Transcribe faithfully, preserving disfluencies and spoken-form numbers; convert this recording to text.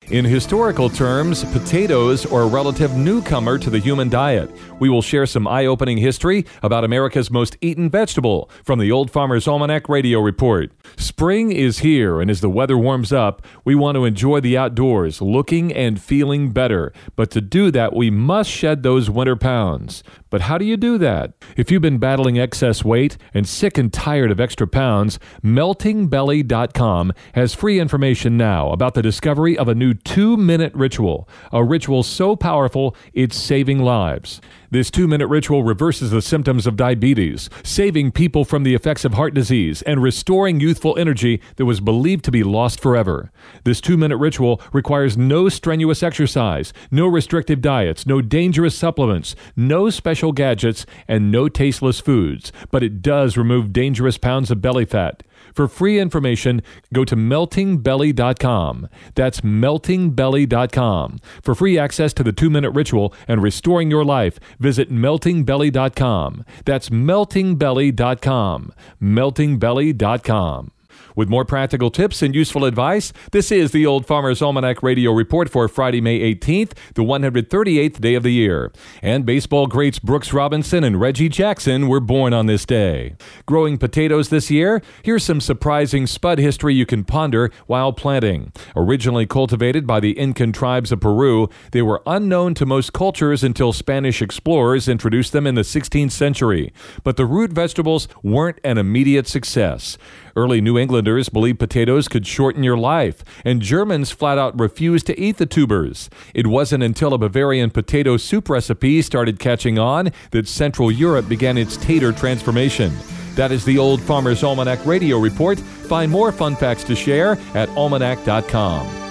In historical terms, potatoes are a relative newcomer to the human diet. We will share some eye-opening history about America's most eaten vegetable from the Old Farmer's Almanac Radio Report. Spring is here, and as the weather warms up, we want to enjoy the outdoors, looking and feeling better. But to do that, we must shed those winter pounds. But how do you do that? If you've been battling excess weight and sick and tired of extra pounds, melting belly dot com has free information now about the discovery of a new two-minute ritual, a ritual so powerful it's saving lives. This two-minute ritual reverses the symptoms of diabetes, saving people from the effects of heart disease and restoring youthful energy that was believed to be lost forever. This two-minute ritual requires no strenuous exercise, no restrictive diets, no dangerous supplements, no special gadgets, and no tasteless foods, but it does remove dangerous pounds of belly fat. For free information, go to melting belly dot com. That's melting belly dot com. For free access to the two-minute ritual and restoring your life, visit melting belly dot com. That's melting belly dot com. melting belly dot com. With more practical tips and useful advice, this is the Old Farmer's Almanac Radio Report for Friday, May eighteenth, the one hundred thirty-eighth day of the year. And baseball greats Brooks Robinson and Reggie Jackson were born on this day. Growing potatoes this year? Here's some surprising spud history you can ponder while planting. Originally cultivated by the Incan tribes of Peru, they were unknown to most cultures until Spanish explorers introduced them in the sixteenth century. But the root vegetables weren't an immediate success. Early New Englanders believed potatoes could shorten your life, and Germans flat out refused to eat the tubers. It wasn't until a Bavarian potato soup recipe started catching on that Central Europe began its tater transformation. That is the Old Farmer's Almanac Radio Report. Find more fun facts to share at almanac dot com.